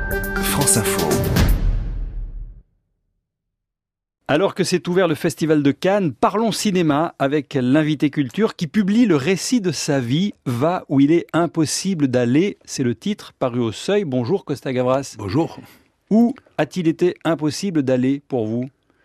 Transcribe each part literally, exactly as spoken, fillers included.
France Info. Alors que s'est ouvert le Festival de Cannes, parlons cinéma avec l'invité culture qui publie le récit de sa vie, Va où il est impossible d'aller. C'est le titre paru au Seuil. Bonjour Costa Gavras. Bonjour. Où a-t-il été impossible d'aller pour vous ?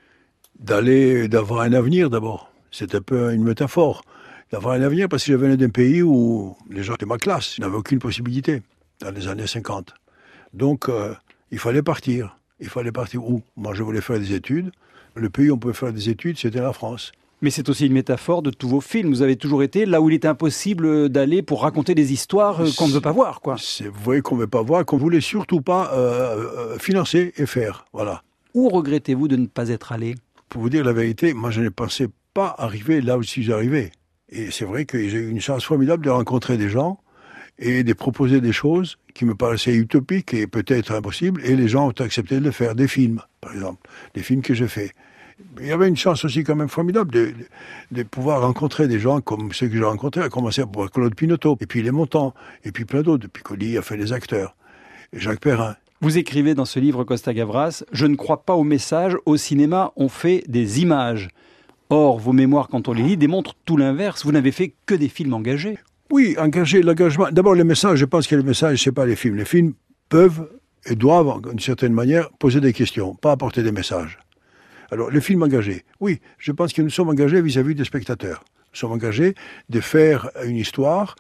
D'aller, d'avoir un avenir d'abord. C'est un peu une métaphore. D'avoir un avenir parce que je venais d'un pays où les gens de ma classe n'avaient aucune possibilité dans les années cinquante. Donc euh, il fallait partir. Il fallait partir où ? Moi je voulais faire des études. Le pays où on pouvait faire des études, c'était la France. Mais c'est aussi une métaphore de tous vos films. Vous avez toujours été là où il était impossible d'aller pour raconter des histoires qu'on ne veut pas voir, quoi. C'est vrai qu'on ne veut pas voir, qu'on ne voulait surtout pas euh, financer et faire. Voilà. Où regrettez-vous de ne pas être allé ? Pour vous dire la vérité, moi je ne pensais pas arriver là où je suis arrivé. Et c'est vrai que j'ai eu une chance formidable de rencontrer des gens et de proposer des choses qui me paraissaient utopiques et peut-être impossibles, et les gens ont accepté de le faire. Des films, par exemple, des films que j'ai faits. Il y avait une chance aussi quand même formidable de, de, de pouvoir rencontrer des gens comme ceux que j'ai rencontrés, à commencer par Claude Pinoteau, et puis Les Montants, et puis plein d'autres. Piccoli a fait les acteurs, et Jacques Perrin. Vous écrivez dans ce livre, Costa Gavras, « Je ne crois pas au message, au cinéma, on fait des images ». Or, vos mémoires, quand on les lit, démontrent tout l'inverse. Vous n'avez fait que des films engagés. Oui, engager, l'engagement. D'abord, les messages, je pense que les messages, c'est pas les films. Les films peuvent et doivent, d'une certaine manière, poser des questions, pas apporter des messages. Alors, les films engagés, oui, je pense que nous sommes engagés vis-à-vis des spectateurs. Nous sommes engagés de faire une histoire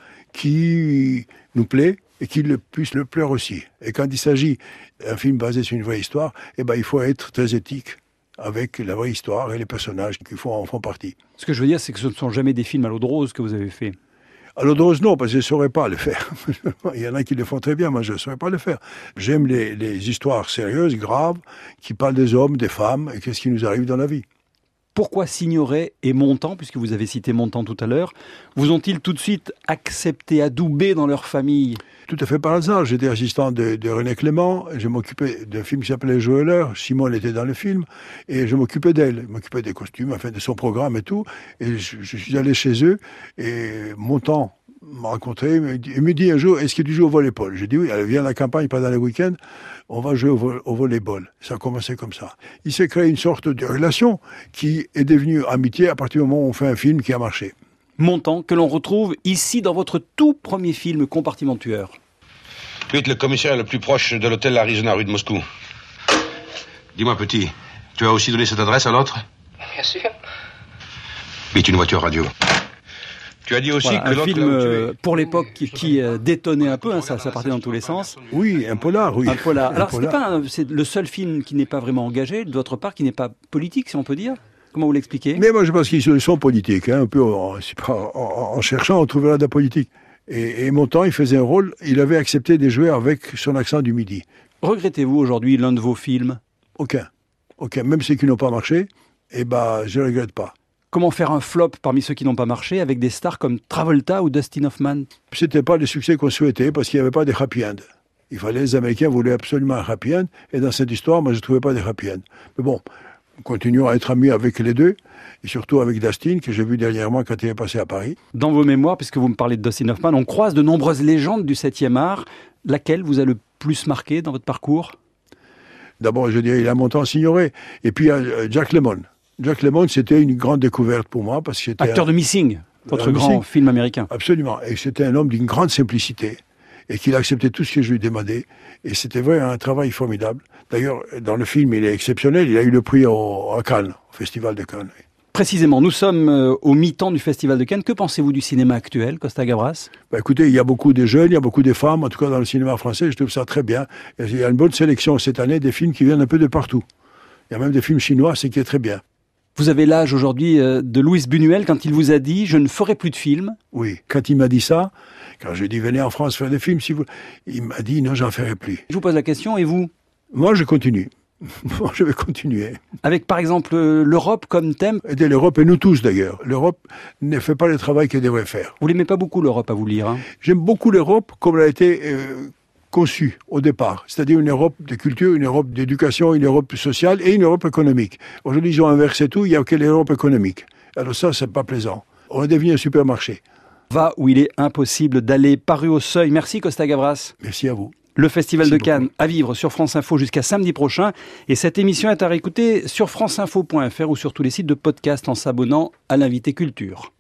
qui nous plaît et qui le, puisse le plaire aussi. Et quand il s'agit d'un film basé sur une vraie histoire, eh ben, il faut être très éthique avec la vraie histoire et les personnages qui font, en font partie. Ce que je veux dire, c'est que ce ne sont jamais des films à l'eau de rose que vous avez fait. À l'eau de rose, non, parce que je ne saurais pas le faire. Il y en a qui le font très bien, moi je ne saurais pas le faire. J'aime les, les histoires sérieuses, graves, qui parlent des hommes, des femmes, et qu'est-ce qui nous arrive dans la vie. Pourquoi Signoret et Montand, puisque vous avez cité Montand tout à l'heure, vous ont-ils tout de suite accepté, adoubé dans leur famille ? Tout à fait par hasard. J'étais assistant de, de René Clément, je m'occupais d'un film qui s'appelait Joëleur, Simone était dans le film, et je m'occupais d'elle, je m'occupais des costumes, enfin de son programme et tout, et je, je suis allé chez eux, et Montand m'a rencontré, il me dit un jour, est-ce que tu joues au volleyball ? J'ai dit oui, elle vient à la campagne pendant les week-ends, on va jouer au, vo- au volleyball. Ça a commencé comme ça. Il s'est créé une sorte de relation qui est devenue amitié à partir du moment où on fait un film qui a marché. Montand, que l'on retrouve ici dans votre tout premier film, Compartiment tueur. Tu es le commissaire le plus proche de l'hôtel Arizona, rue de Moscou. Dis-moi, petit, tu as aussi donné cette adresse à l'autre ? Bien sûr. Vite, une voiture radio. Tu as dit aussi Voilà, que un l'autre... film là où tu es- euh, pour l'époque qui, qui euh, détonnait un peu, hein, ça, ça partait dans tous les sens. Oui, un polar, oui. Un polar. Un Alors c'est polar. pas un- c'est le seul film qui n'est pas vraiment engagé, d'autre part qui n'est pas politique, si on peut dire. Comment vous l'expliquez ? Mais moi, je pense qu'ils sont politiques, hein, un peu en, c'est pas- en, en cherchant, on trouvera de la politique. Et, et Montand, il faisait un rôle, il avait accepté de jouer avec son accent du Midi. Regrettez-vous aujourd'hui l'un de vos films ? Aucun. Aucun. Même ceux qui n'ont pas marché, eh ben, je ne regrette pas. Comment faire un flop parmi ceux qui n'ont pas marché avec des stars comme Travolta ou Dustin Hoffman ? C'était pas le succès qu'on souhaitait parce qu'il n'y avait pas de happy end. Il fallait, les Américains voulaient absolument un happy end. Et dans cette histoire, moi, je ne trouvais pas de happy end. Mais bon, continuons à être amis avec les deux. Et surtout avec Dustin, que j'ai vu dernièrement quand il est passé à Paris. Dans vos mémoires, puisque vous me parlez de Dustin Hoffman, on croise de nombreuses légendes du septième art. Laquelle vous a le plus marqué dans votre parcours ? D'abord, je dirais, il a Montand Signoret. Et puis, euh, Jack Lemmon. Jack Lemmon, c'était une grande découverte pour moi parce que c'était Acteur un- de Missing, votre Euh, grand Missing. film américain. Absolument. Et c'était un homme d'une grande simplicité et qu'il acceptait tout ce que je lui demandais. Et c'était vraiment un travail formidable. D'ailleurs, dans le film, il est exceptionnel. Il a eu le prix au, à Cannes, au Festival de Cannes. Précisément, nous sommes euh, au mi-temps du Festival de Cannes. Que pensez-vous du cinéma actuel, Costa Gavras ? Ben, écoutez, il y a beaucoup de jeunes, il y a beaucoup de femmes, en tout cas dans le cinéma français, je trouve ça très bien. Et il y a une bonne sélection cette année des films qui viennent un peu de partout. Il y a même des films chinois, ce qui est très bien. Vous avez l'âge aujourd'hui euh, de Louis Buñuel quand il vous a dit « Je ne ferai plus de films ». Oui, quand il m'a dit ça, quand je lui ai dit venez en France faire des films, si vous... il m'a dit non, j'en ferai plus. Je vous pose la question, et vous ? Moi, je continue. Moi, je vais continuer. Avec par exemple euh, l'Europe comme thème. Aider l'Europe, et nous tous d'ailleurs. L'Europe ne fait pas le travail qu'elle devrait faire. Vous l'aimez pas beaucoup l'Europe à vous lire, hein ? J'aime beaucoup l'Europe comme elle a été euh, conçue au départ. C'est-à-dire une Europe de culture, une Europe d'éducation, une Europe sociale et une Europe économique. Aujourd'hui, ils ont inversé tout, il n'y a que l'Europe économique. Alors ça, c'est pas plaisant. On est devenu un supermarché. Va où il est impossible d'aller, paru au Seuil. Merci Costa Gavras. Merci à vous. Le Festival Merci de Cannes beaucoup. à vivre sur France Info jusqu'à samedi prochain. Et cette émission est à réécouter sur franceinfo point f r ou sur tous les sites de podcast en s'abonnant à l'invité culture.